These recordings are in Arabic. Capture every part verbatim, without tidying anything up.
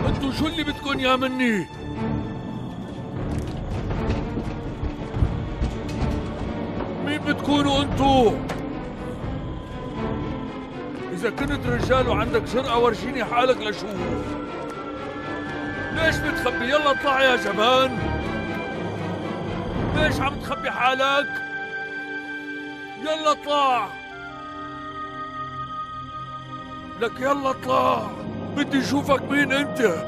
انتو شو اللي بدكن يا مني؟ مين بتكونوا انتو؟ إذا كنت رجال وعندك جرأة ورجيني حالك لشوف. ليش بتخبي؟ يلا اطلع يا جبان. ليش عم تخبي حالك؟ يلا اطلع. لك يلا اطلع، بدي اشوفك مين انت.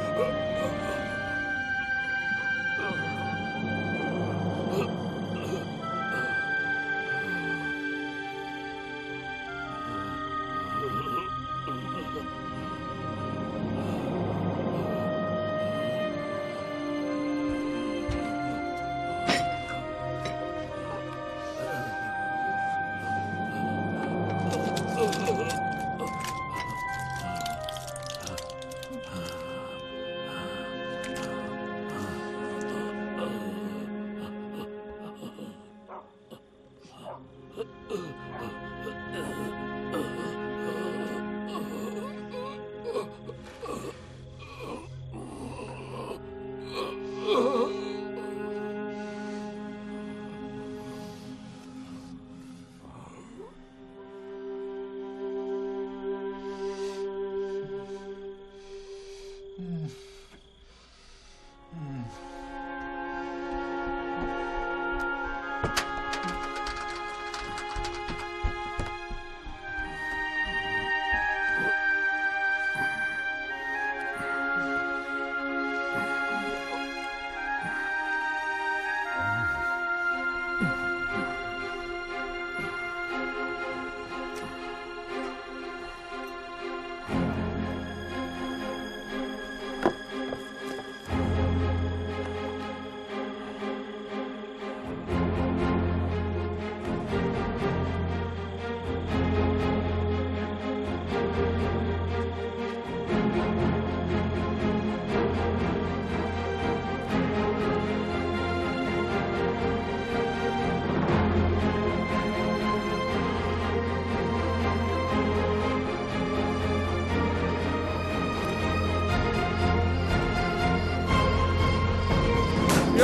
يا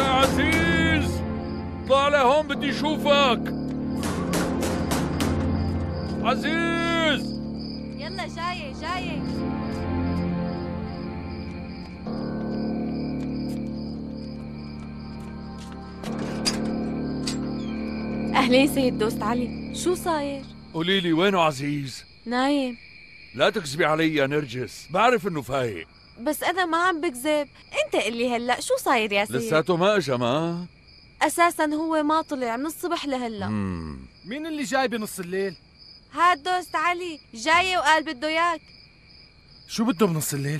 عزيز طالع لهون، بدي اشوفك. عزيز يلا جاية جاية. أهلين سيد دوست علي، شو صاير؟ قولي لي وينه عزيز؟ نايم. لا تكذبي علي يا نرجس، بعرف انه فايق. بس أنا ما عم بكذب، أنت قلي هلأ شو صاير يا سيد؟ لساته ما اجا. ما أساساً هو ما طلع من الصبح لهلأ. مين اللي جاي بنص الليل؟ هاد دوست علي جاي وقال بده ياك. شو بده بنص الليل؟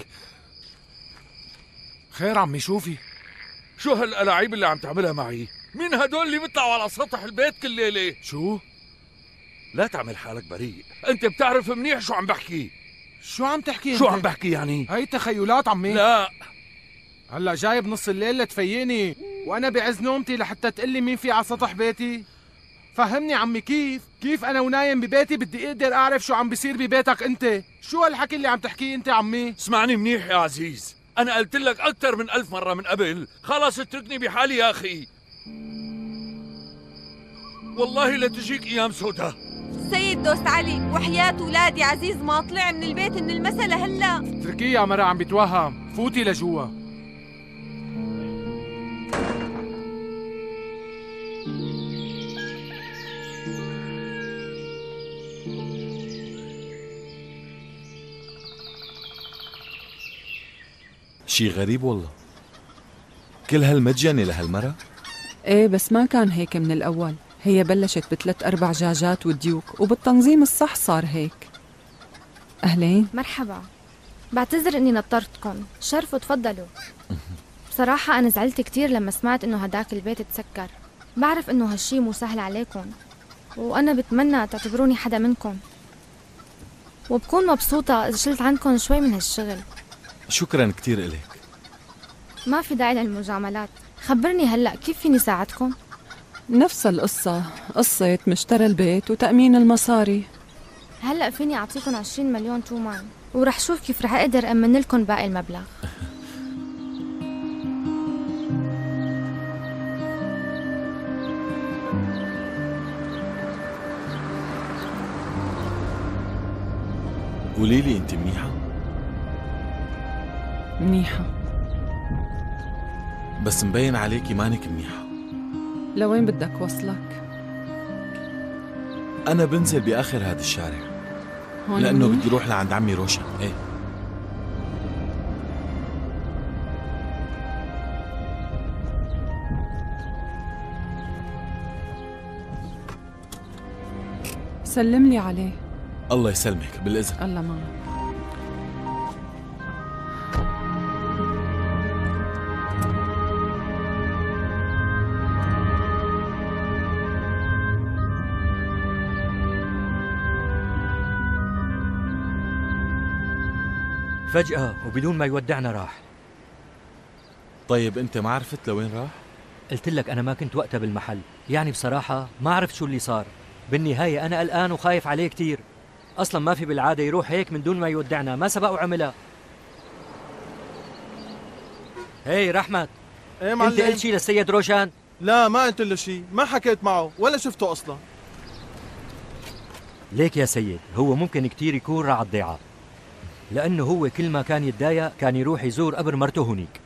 خير عمي شوفي. شو هالألاعيب اللي عم تعملها معي؟ مين هدول اللي بيطلعوا على سطح البيت كل ليلة؟ شو؟ لا تعمل حالك بريء، انت بتعرف منيح شو عم بحكي. شو عم تحكي؟ شو انت؟ عم بحكي يعني؟ هي تخيلات عمي. لا هلا جاي بنص الليل لتفيقني وانا بعز نومتي لحتى تقلي مين في على سطح بيتي؟ فهمني عمي، كيف؟ كيف انا ونايم ببيتي بدي اقدر اعرف شو عم بيصير ببيتك انت؟ شو هالحكي اللي عم تحكيه انت عمي؟ اسمعني منيح يا عزيز، انا قلت لك اكثر من ألف مرة من قبل، خلص اتركني بحالي يا اخي. والله لا تجيك ايام سودا. سيد دوست علي وحياة ولادي عزيز ما طلع من البيت من المسا لهلا. اتركيه يا مرة عم بيتوهم، فوتي لجوا. شي غريب والله، كل هالمجنة لهالمرة؟ ايه بس ما كان هيك من الأول، هي بلشت بثلاث أربع جاجات وديوك وبالتنظيم الصح صار هيك. أهلين. مرحبا، بعتذر إني نطرتكم، شرفوا تفضلوا. بصراحة أنا زعلت كتير لما سمعت إنه هداك البيت تسكر، بعرف إنه هالشي مو سهل عليكم، وأنا بتمنى تعتبروني حدا منكم، وبكون مبسوطة إذا شلت عنكم شوي من هالشغل. شكرا كتير إليك. ما في داعي للمجاملات، خبرني هلأ كيف فيني ساعدكم؟ نفس القصة، قصة مشترى البيت وتأمين المصاري. هلأ فيني أعطيكم عشرين مليون تومان، ورح شوف كيف رح أقدر أمن لكم باقي المبلغ. قولي لي انت منيحة؟ منيحة. بس مبين عليكي مانك منيحة. لوين بدك وصلك؟ أنا بنزل بآخر هذا الشارع هون لأنه منيح؟ بدي روح لعند عمي روشن. ايه سلم لي عليه. الله يسلمك، بالإذن. الله معك. فجأة وبدون ما يودعنا راح. طيب أنت ما عرفت لوين راح؟ قلت لك أنا ما كنت وقتها بالمحل، يعني بصراحة ما عرفت شو اللي صار. بالنهاية أنا قلقان وخايف عليه كتير. أصلا ما في بالعادة يروح هيك من دون ما يودعنا، ما سبق وعملها. هي رحمت، ايه أنت معلم؟ قلت شي للسيد روشان؟ لا ما قلت له شيء، ما حكيت معه ولا شفته اصلا. ليك يا سيد، هو ممكن كتير يكون راعى الضيعة، لأنه هو كل ما كان يتضايق كان يروح يزور قبر مرته هنيك.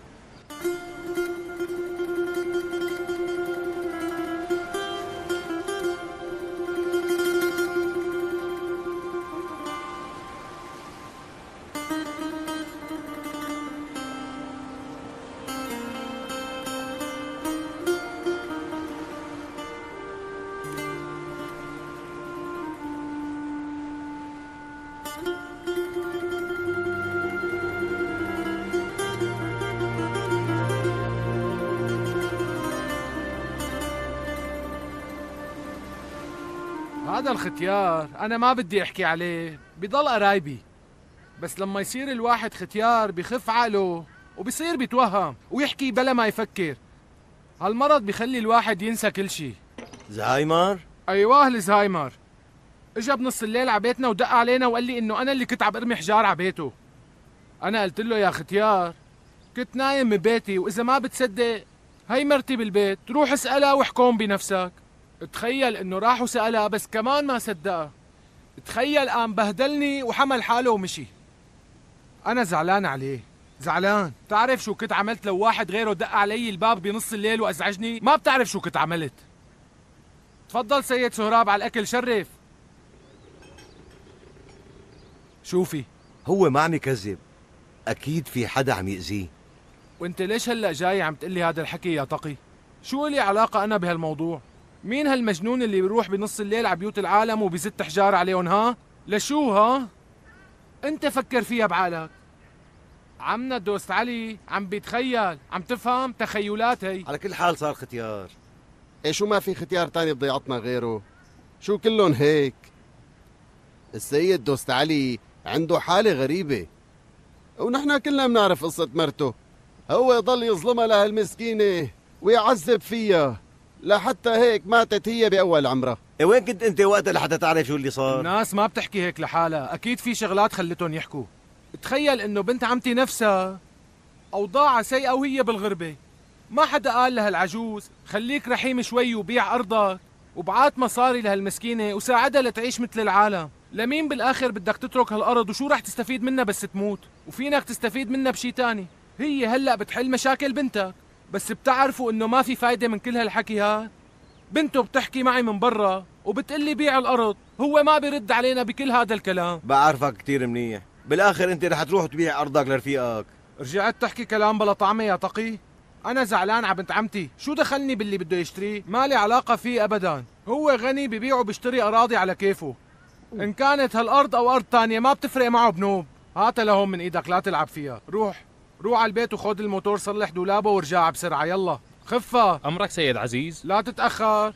هذا الختيار أنا ما بدي أحكي عليه، بضل قرايبي. بس لما يصير الواحد ختيار بخف عقله وبصير بيتوهم ويحكي بلا ما يفكر. هالمرض بيخلي الواحد ينسى كل شيء. زهايمر؟ أيواه الزهايمر. اجا بنص الليل عبيتنا ودق علينا وقال لي إنه أنا اللي كنت عم ارمي حجار عبيته. أنا قلت له يا ختيار كنت نايم ببيتي، وإذا ما بتصدق هي مرتي بالبيت، روح اسألها واحكم بنفسك. تخيل انه راح وسألها بس كمان ما صدقها. تخيل قام بهدلني وحمل حاله ومشي. انا زعلان عليه، زعلان. بتعرف شو كنت عملت لو واحد غيره دق علي الباب بنص الليل وازعجني؟ ما بتعرف شو كنت عملت. تفضل سيد سهراب على الاكل، شرف. شوفي، هو ما عم يكذب، اكيد في حدا عم يأذيه. وانت ليش هلا جاي عم تقلي هذا الحكي يا تقي؟ شو لي علاقة انا بهالموضوع؟ مين هالمجنون اللي بيروح بنص الليل على بيوت العالم وبيزت حجار عليهم؟ ها؟ لشو ها؟ انت فكر فيها بعقلك. عمنا الدوست علي عم بيتخيل، عم تفهم؟ تخيلات هي. على كل حال صار ختيار. ايه شو ما في ختيار تاني بضيعتنا غيره؟ شو كلهم هيك؟ السيد دوست علي عنده حالة غريبة، ونحن كلنا بنعرف قصة مرته. هو يضل يظلمها لهالمسكينة ويعذب فيها لحتى هيك ماتت هي بأول عمرها. إيه وين كنت انت وقتها لحتى تعرف شو اللي صار؟ الناس ما بتحكي هيك لحالها، اكيد في شغلات خلتهم يحكوا. تخيل انه بنت عمتي نفسها اوضاعها سيئة وهي بالغربة. ما حدا قال لها العجوز خليك رحيم شوي وبيع ارضك وبعات مصاري لهالمسكينة وساعدها لتعيش مثل العالم. لمين بالاخر بدك تترك هالارض وشو رح تستفيد منها بس تموت؟ وفينك تستفيد منها بشي تاني. هي هلأ بتحل مشاكل بنتك، بس بتعرفوا انه ما في فايدة من كل هالحكي هاد. بنته بتحكي معي من برا وبتقلي بيع الارض، هو ما بيرد علينا بكل هذا الكلام. بعرفك كتير منيح، بالاخر انت رح تروح تبيع ارضك لرفيقك. رجعت تحكي كلام بلا طعمه يا تقي؟ انا زعلان على بنت عمتي، شو دخلني باللي بده يشتريه؟ مالي علاقة فيه ابدا، هو غني ببيع وبيشتري اراضي على كيفه. ان كانت هالارض او ارض تانية ما بتفرق معه بنوب. هاتها لهون من ايدك، لا تلعب فيها. روح روح على البيت وخذ الموتور صلح دولابه ورجع بسرعة. يلا خفة. أمرك سيد عزيز. لا تتأخر.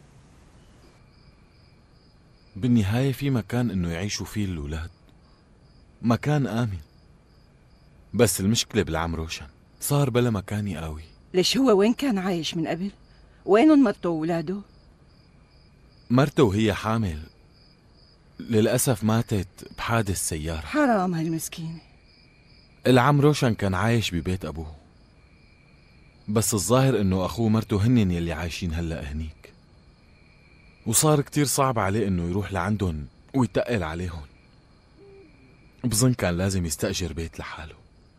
بالنهاية في مكان إنه يعيشوا فيه الأولاد، مكان آمن. بس المشكلة بالعم روشن صار بلا مكان يقاوي. ليش هو وين كان عايش من قبل؟ وينهم مرته وولاده؟ مرته وهي حامل للأسف ماتت بحادث سيارة. حرام هالمسكينة. العم روشن كان عايش ببيت أبوه، بس الظاهر إنه أخوه مرته هنن يلي عايشين هلأ هنيك، وصار كتير صعب عليه إنه يروح لعندهم ويتقل عليهم. بظن كان لازم يستأجر بيت لحاله.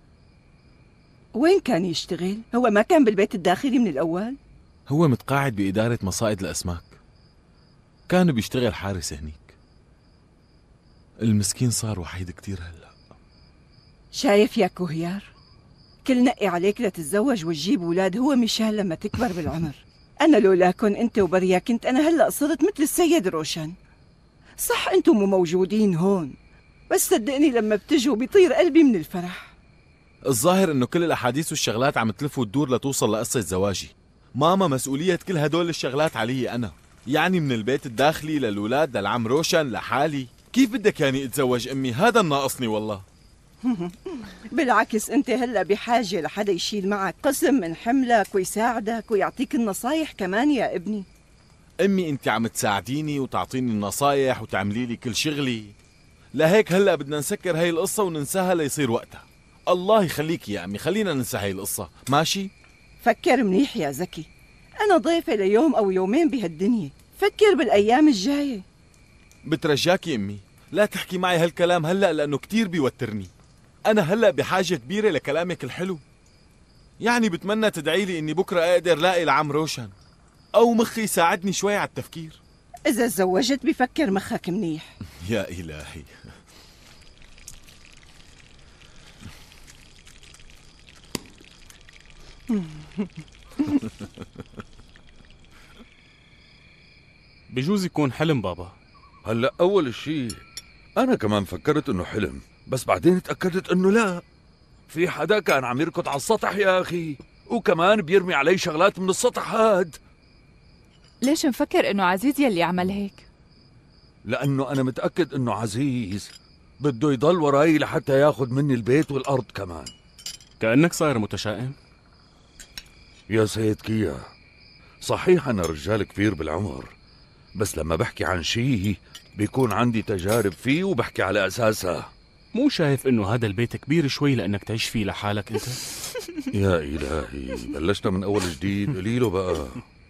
وين كان يشتغل؟ هو ما كان بالبيت الداخلي من الأول؟ هو متقاعد بإدارة مصائد الأسماك، كان بيشتغل حارس هنيك. المسكين صار وحيد كتير هلأ. شايف يا كوهيار؟ كل نقي عليك لتتزوج وتجيب أولاد هو مشان لما تكبر بالعمر. أنا لولاكن أنت وبريا كنت أنا هلأ صرت مثل السيد روشن. صح أنتم مو موجودين هون، بس صدقني لما بتجوا بيطير قلبي من الفرح. الظاهر انه كل الاحاديث والشغلات عم تلف وتدور لتوصل لقصة زواجي. ماما مسؤولية كل هدول الشغلات علي انا، يعني من البيت الداخلي للولاد للعم روشن لحالي. كيف بدك يعني اتزوج امي؟ هذا الناقصني والله. بالعكس انت هلا بحاجة لحدا يشيل معك قسم من حملك ويساعدك ويعطيك النصايح كمان يا ابني. امي انت عم تساعديني وتعطيني النصايح وتعملي لي كل شغلي، لهيك هلا بدنا نسكر هاي القصة وننساها ليصير وقتها. الله يخليك يا امي، خلينا ننسى هاي القصة، ماشي؟ فكر منيح يا زكي، انا ضيفة ليوم او يومين بهالدنيا، فكر بالايام الجاية. بترجاكي امي لا تحكي معي هالكلام هلا لانه كتير بيوترني. انا هلا بحاجة كبيرة لكلامك الحلو، يعني بتمنى تدعي لي اني بكرة اقدر لاقي العم روشن او مخي يساعدني شوي على التفكير. اذا تزوجت بفكر مخك منيح. يا الهي. بجوز يكون حلم بابا. هلا اول شيء انا كمان فكرت انه حلم، بس بعدين تاكدت انه لا، في حدا كان عم يركض على السطح يا اخي، وكمان بيرمي علي شغلات من السطح هاد. ليش مفكر انه عزيز يلي عمل هيك؟ لانه انا متاكد انه عزيز بده يضل وراي لحتى ياخذ مني البيت والارض كمان. كأنك صاير متشائم. يا سيد كيا، صحيح أنا رجال كبير بالعمر، بس لما بحكي عن شيء بيكون عندي تجارب فيه وبحكي على أساسها. مو شايف إنه هذا البيت كبير شوي لأنك تعيش فيه لحالك أنت؟ يا إلهي، بلشنا من أول جديد، قليله بقى.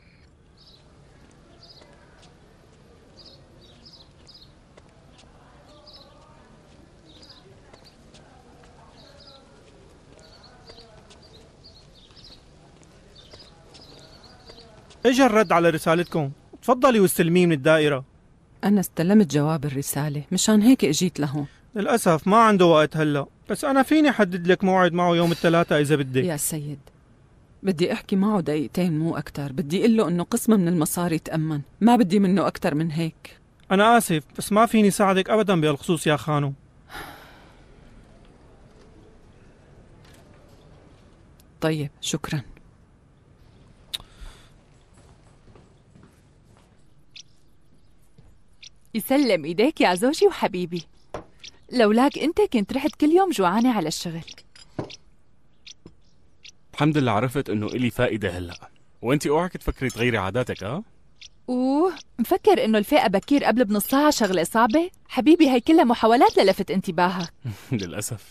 اجا الرد على رسالتكم، تفضلي واستلميه من الدائرة. أنا استلمت جواب الرسالة، مشان هيك اجيت لهون. للأسف ما عنده وقت هلا، بس أنا فيني أحدد لك موعد معه يوم الثلاثاء إذا بدك. يا سيد، بدي أحكي معه دقيقتين مو أكتر، بدي أقول له إنه قسمة من المصاري تأمن، ما بدي منه أكتر من هيك. أنا آسف، بس ما فيني ساعدك أبدا بهالخصوص يا خانو. طيب شكرا. يسلم ايديك يا زوجي وحبيبي، لولاك انت كنت رحت كل يوم جوعانة على الشغل. الحمد لله عرفت انه إلي فائدة هلا، وانتي اوعك تفكري تغيري عاداتك. ها اوه، مفكر انه الفاقة بكير قبل بنص ساعة شغلة صعبة؟ حبيبي هي كلها محاولات للفت انتباهك. للأسف.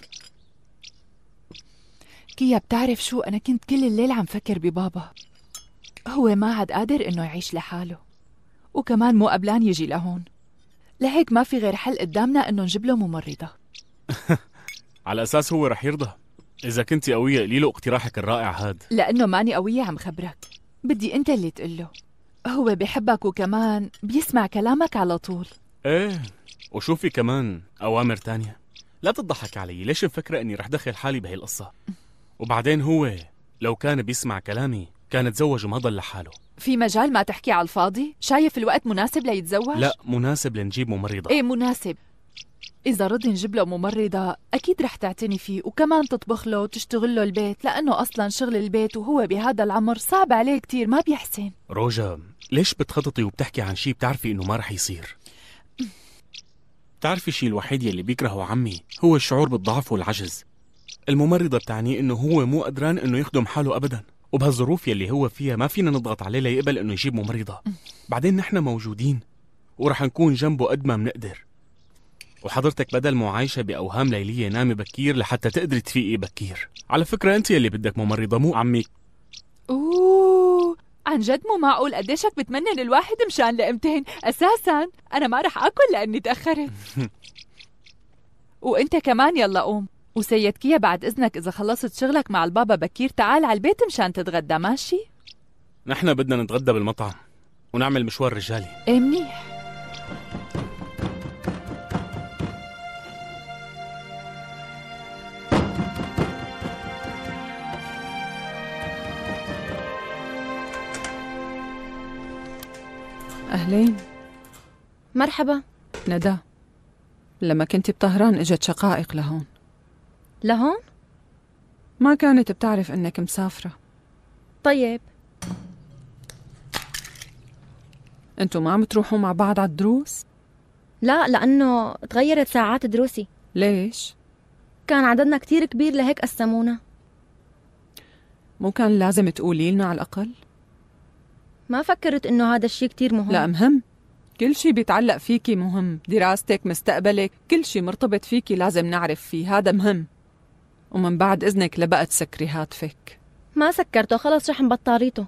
كيا بتعرف شو، انا كنت كل الليل عم فكر ببابا، هو ما عاد قادر انه يعيش لحاله، وكمان مو قبلان يجي لهون، لهيك ما في غير حل قدامنا انه نجيب له ممرضة. على اساس هو رح يرضى؟ اذا كنتي قوية قولي له اقتراحك الرائع هاد. لانه ماني قوية عم خبرك، بدي انت اللي تقله، هو بحبك وكمان بيسمع كلامك على طول. ايه، وشوفي كمان اوامر تانية. لا تضحك علي، ليش مفكرة اني رح دخل حالي بهي القصة؟ وبعدين هو لو كان بيسمع كلامي كان تزوج وما ضل لحاله. في مجال ما تحكي على الفاضي؟ شايف الوقت مناسب ليتزوج؟ لا، مناسب لنجيب ممرضة. ايه مناسب. إذا رضي نجيب له ممرضة أكيد رح تعتني فيه، وكمان تطبخ له وتشتغل له البيت، لأنه أصلا شغل البيت وهو بهذا العمر صعب عليه كتير، ما بيحسن. روجا، ليش بتخططي وبتحكي عن شي بتعرفي إنه ما رح يصير؟ بتعرفي الشي الوحيد يلي بيكرهه عمي هو الشعور بالضعف والعجز. الممرضة بتعني إنه هو مو قدران إنه يخدم حاله أبدا، وبهالظروف يلي هو فيها ما فينا نضغط عليه ليقبل إنه يجيب ممرضة. بعدين نحن موجودين ورح نكون جنبه قد ما بنقدر. وحضرتك بدل مو عايشة بأوهام ليلية نامي بكير لحتى تقدري تفيقي بكير. على فكرة أنت يلي بدك ممرضة مو عميك. أوه، عن جد مو معقول قديشك بتمنن الواحد مشان لقمتين. أساساً أنا ما رح أكل لأني تأخرت. وانت كمان يلا قوم. وسيد كيا بعد اذنك اذا خلصت شغلك مع البابا بكير تعال على البيت مشان تتغدى، ماشي؟ نحن بدنا نتغدى بالمطعم ونعمل مشوار رجالي. ايه منيح. أهلين. مرحبا. ندى، لما كنت بطهران اجت شقائق لهون. لهون؟ ما كانت بتعرف انك مسافرة. طيب. انتوا ما عم تروحوا مع بعض على الدروس؟ لا، لأنه تغيرت ساعات دروسي. ليش؟ كان عددنا كتير كبير لهيك قسمونا. مو كان لازم تقولي لنا على الأقل؟ ما فكرت إنه هذا الشيء كتير مهم. لا مهم، كل شيء بيتعلق فيكي مهم، دراستك، مستقبلك، كل شيء مرتبط فيكي لازم نعرف فيه، هذا مهم. ومن بعد إذنك لبقى تسكري هاتفك. ما سكرته، خلص رح بطاريته.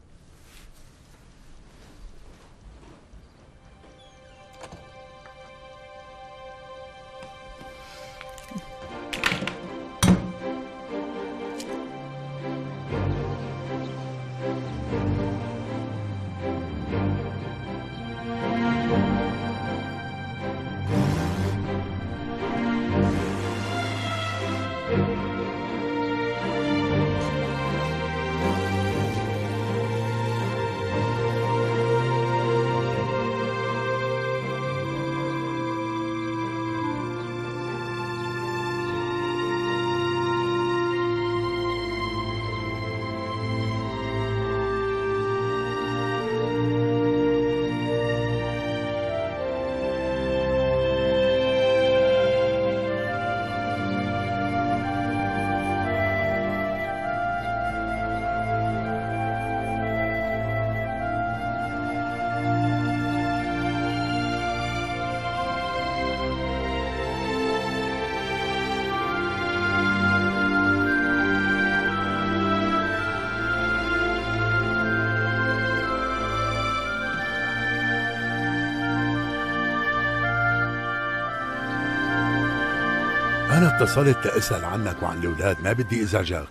أنا اتصلت لأسأل عنك وعن الأولاد، ما بدي إزعجك.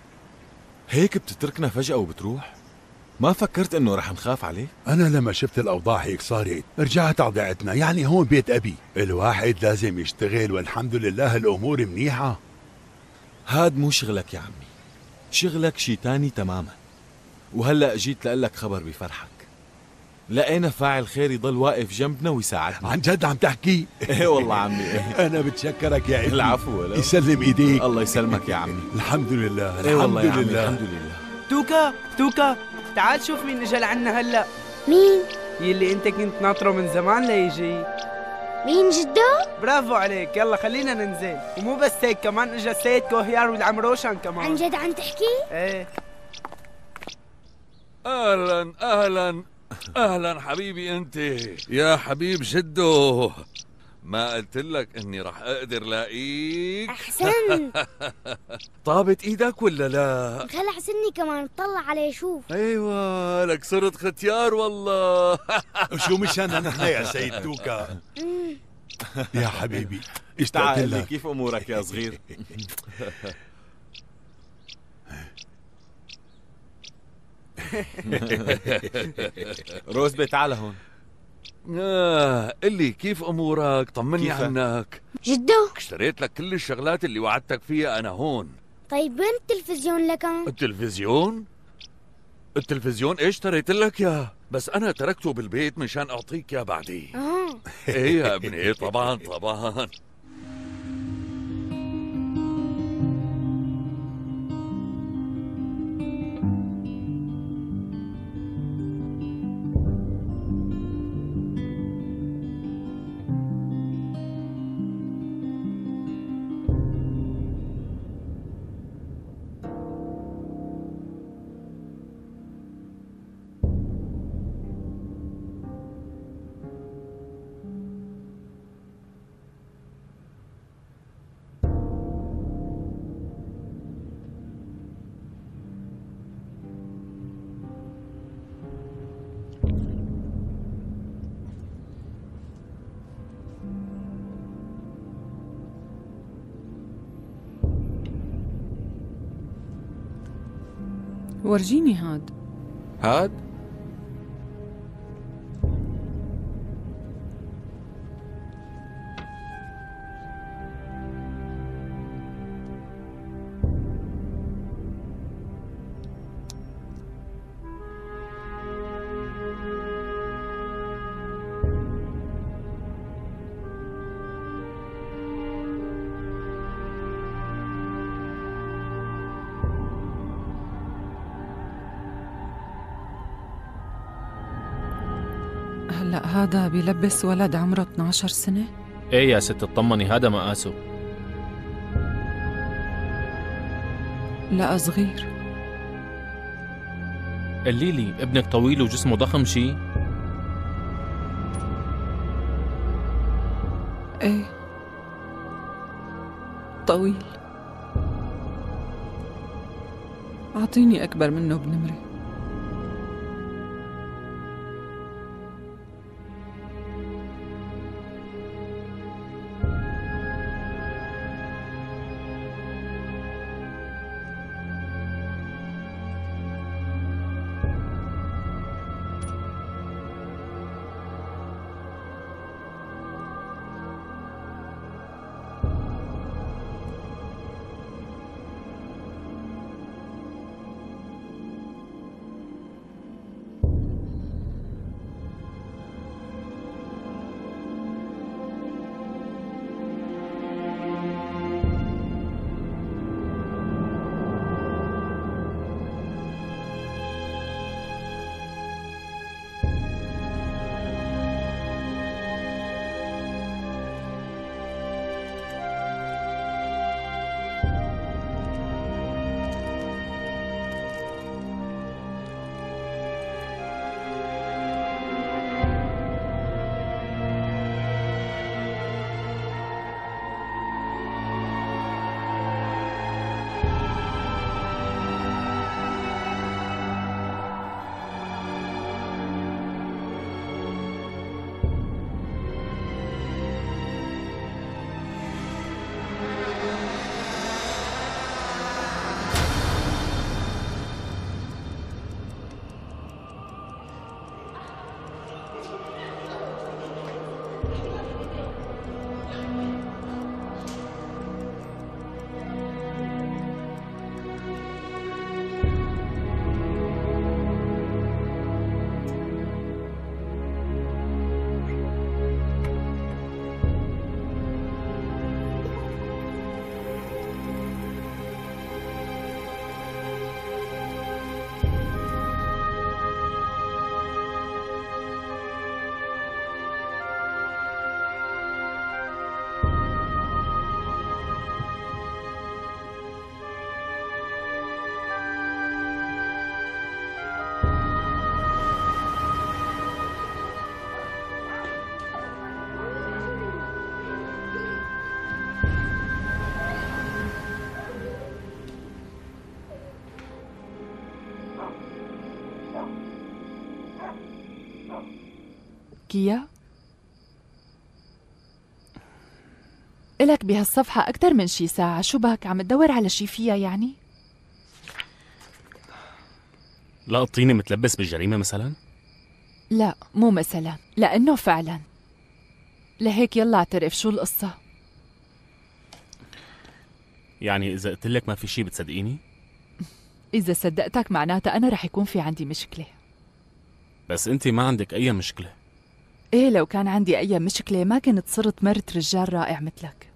هيك بتتركنا فجأة وبتروح؟ ما فكرت إنه رح نخاف عليك؟ أنا لما شفت الأوضاع هيك صارت رجعت على ضيعتنا، يعني هون بيت أبي، الواحد لازم يشتغل والحمد لله الأمور منيحة. هاد مو شغلك يا عمي، شغلك شي تاني تماما. وهلأ جيت لقلك خبر بفرحك، لقينا فاعل خير يضل واقف جنبنا ويساعدنا. عن جد عم تحكي؟ ايه والله عمي ايه. أنا بتشكرك يا ابني. العفو. ولو. يسلم إيديك. الله يسلمك يا عمي. الحمد لله الحمد ايه والله يا عمي. لله. الحمد لله. توكا توكا تعال شوف مين اجى لعنا هلا. مين؟ يلي انت كنت ناطره من زمان ليجي. مين جدو؟ برافو عليك، يلا خلينا ننزل. ومو بس هيك، كمان اجى السيد كوهيار والعم روشن كمان. عن جد عم تحكي؟ ايه. اهلا اهلا اهلا حبيبي انت يا حبيب جدو، ما قلت لك اني رح اقدر لاقيك؟ احسنت. طابت ايدك ولا لا؟ خلع سني كمان، اطلع عليه شوف. ايوه لك صرت ختيار والله. شو مشان نحن يا سيد توكا؟ يا حبيبي اشتقت تعال لك. كيف امورك يا صغير؟ روزبي تعال هون. آه قلي كيف امورك؟ طمني كيفك؟ عنك. جدو اشتريت لك كل الشغلات اللي وعدتك فيها انا هون. طيب وين التلفزيون لكان؟ التلفزيون؟ التلفزيون ايش اشتريت لك يا؟ بس انا تركته بالبيت مشان اعطيك يا بعدين. اه ايه يا ابني طبعا طبعا. ورجيني هاد. هاد؟ هلأ هذا بيلبس ولد عمره اثنعش سنة؟ ايه يا ست اطمني، هذا مقاسه. لا صغير. قولي لي ابنك طويل وجسمه ضخم شي؟ ايه طويل. أعطيني أكبر منه بنمرة. كيا؟ إلك بهالصفحة أكتر من شي ساعة، شو بك عم تدور على شي فيها يعني؟ لقطيني متلبس بالجريمة مثلا؟ لا مو مثلا، لأنه فعلا. لهيك يلا اعترف، شو القصة؟ يعني إذا قلت لك ما في شي بتصدقيني؟ إذا صدقتك معناتها أنا رح يكون في عندي مشكلة. بس أنت ما عندك أي مشكلة. إيه لو كان عندي أي مشكلة ما كنت صرت مرت رجال رائع مثلك.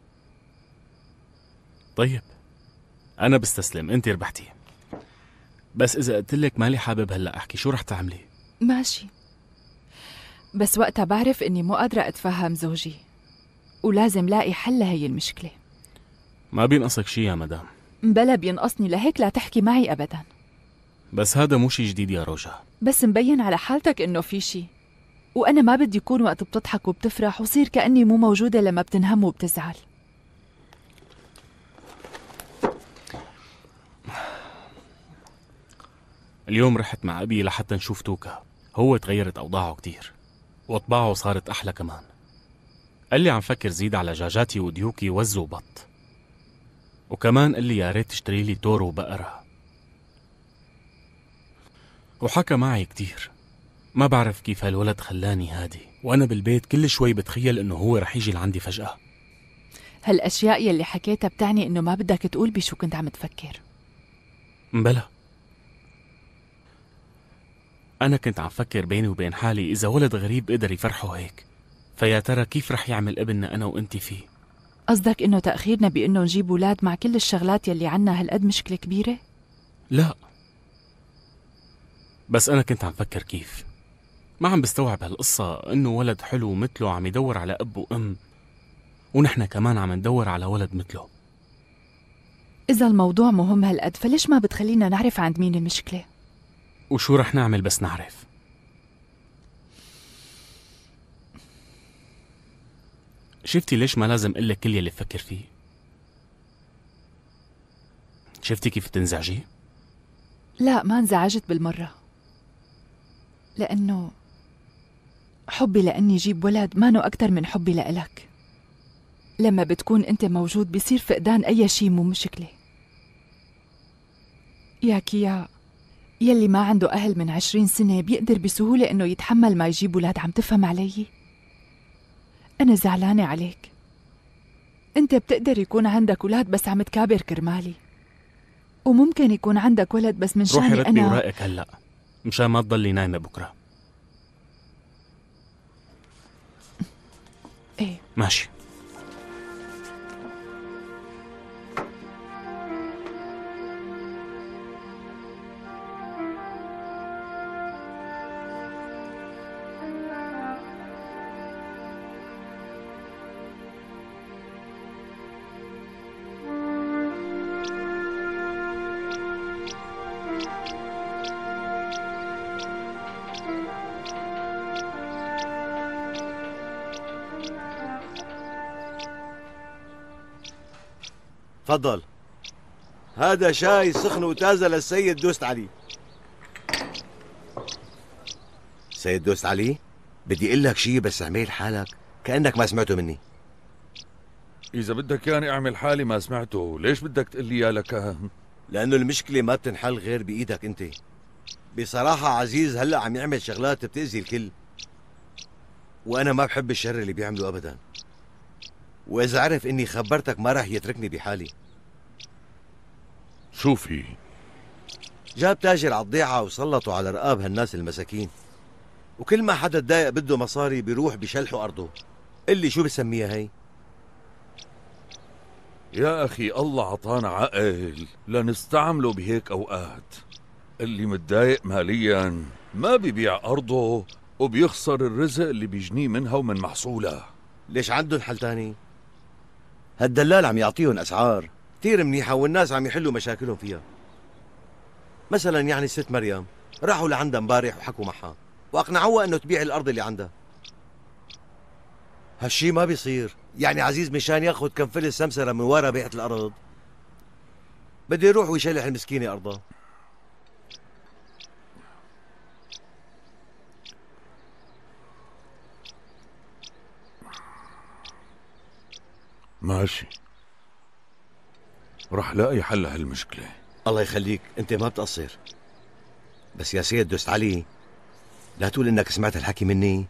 طيب أنا بستسلم، أنت ربحتي. بس إذا قلت لك مالي حابب هلأ أحكي، شو رح تعملي؟ ماشي، بس وقتها بعرف إني مو قادرة أتفهم زوجي ولازم لاقي حل لهي المشكلة. ما بينقصك شي يا مدام. بلا بينقصني، لهيك لا تحكي معي أبدا. بس هذا مو شي جديد يا روجا. بس مبين على حالتك إنه في شي، وأنا ما بدي يكون وقت بتضحك وبتفرح وصير كأني مو موجودة لما بتنهم وبتزعل. اليوم رحت مع أبي لحتى نشوف توكا. هو تغيرت أوضاعه كتير وطباعه صارت أحلى كمان. قال لي عم فكر زيد على جاجاتي وديوكي وز وبط، وكمان قال لي يا ريت تشتري لي تور وبقرة. وحكى معي كتير. ما بعرف كيف هالولد خلاني هادي، وأنا بالبيت كل شوي بتخيل إنه هو رح يجي لعندي فجأة. هالأشياء يلي حكيتها بتعني إنه ما بدك تقول بشو كنت عم تفكر. بلا، أنا كنت عم فكر بيني وبين حالي إذا ولد غريب قدر يفرحه هيك، فيا ترى كيف رح يعمل ابننا أنا وإنتي فيه؟ قصدك إنه تأخيرنا بإنه نجيب ولاد مع كل الشغلات يلي عنا هالقد مشكلة كبيرة؟ لا، بس أنا كنت عم فكر كيف. ما عم بستوعب هالقصة إنه ولد حلو مثله عم يدور على أب وأم، ونحن كمان عم ندور على ولد مثله. إذا الموضوع مهم هالقد فليش ما بتخلينا نعرف عند مين المشكلة؟ وشو رح نعمل بس نعرف؟ شفتي ليش ما لازم قلك كل يلي بفكر فيه؟ شفتي كيف تنزعجي؟ لا، ما انزعجت بالمرة، لأنه حبي لأني جيب ولد مانو أكتر من حبي لإلك. لما بتكون أنت موجود بيصير فقدان أي شي مو مشكلة. يا كيا، يلي ما عنده أهل من عشرين سنة بيقدر بسهولة إنه يتحمل ما يجيب ولاد. عم تفهم علي؟ أنا زعلانة عليك. أنت بتقدر يكون عندك ولاد بس عم تكابر كرمالي، وممكن يكون عندك ولد بس من شاني أنا. روحي رتبي ورائك هلأ مشان ما تضلي نايمة بكرة. ايه ماشي. تفضل، هذا شاي سخن وتازة للسيد دوست علي. سيد دوست علي، بدي اقول لك شيء بس اعمل حالك كأنك ما سمعته مني. إذا بدك يعني أعمل حالي ما سمعته، ليش بدك تقول لي يا لك؟ لأنه المشكلة ما بتنحل غير بإيدك أنت. بصراحة عزيز هلأ عم يعمل شغلات بتأذي الكل، وأنا ما بحب الشر اللي بيعمله أبدا، وإذا عرف إني خبرتك ما راح يتركني بحالي. شو في؟ جاب تاجر على الضيعة وسلطوا على رقاب هالناس المساكين، وكل ما حدا تضايق بده مصاري بيروح بيشلحوا أرضه. اللي شو بسميها هي؟ يا أخي الله عطانا عقل لنستعمله بهيك أوقات. اللي متضايق ماليا ما بيبيع أرضه وبيخسر الرزق اللي بيجنيه منها ومن محصولها. ليش عندهم حل تاني؟ هالدلال عم يعطيهم أسعار كتير منيحة والناس عم يحلوا مشاكلهم فيها. مثلا يعني الست مريم راحوا لعندها امبارح وحكوا معها وأقنعوها إنه تبيع الأرض اللي عندها. هالشي ما بيصير. يعني عزيز مشان ياخذ كم فلس سمسرة من ورا بيعة الأرض بده يروح ويشلح المسكينة أرضها. ماشي، رح لاقي حل هالمشكلة. الله يخليك، انت ما بتقصر. بس يا سيد دوست علي، لا تقول انك سمعت الحكي مني.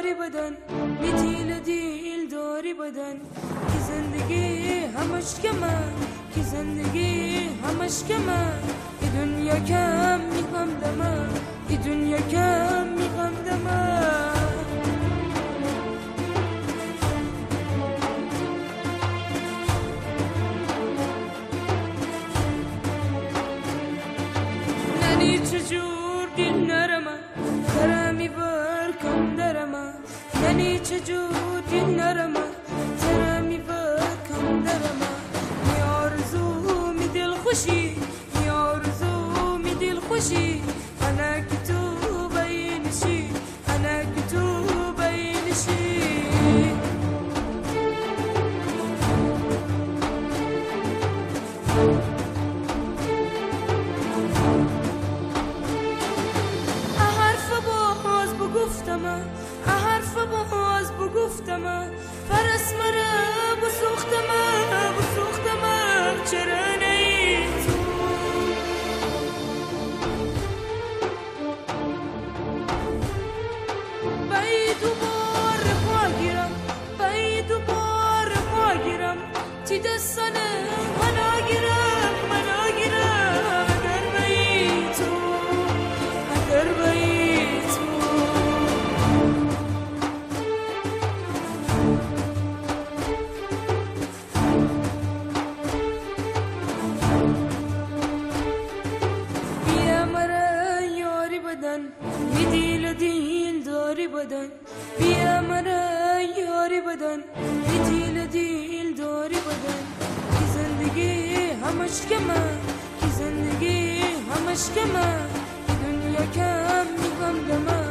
داری بدن یه دیل دیل داری بدن که زندگی همش کمه که زندگی همش کمه که دنیا کم میخوام دمه که دنیا کم میخوام دمه ننی چجور دل نرمه ترمی بر کم درمه ننی چجور دل نرمه ترمی بر کم درمه می آرزو می دل خوشی می آرزو می دل خوشی انا که تو بینشی انا که تو بینشی گفتم حرف باز بگفتم فرس مرا بسوختم بسوختم چرا نی تو بای دوبار پاگیرم بای دوبار پاگیرم تی دستانه من آگیرم من آگیرم اگر بای تو اگر بای یه دیل دیل داری بدن بیا مرا یاری بدن یه دیل دیل داری بدن که زندگی همش کمه که زندگی همش کمه که دنیا کم میخوام دمه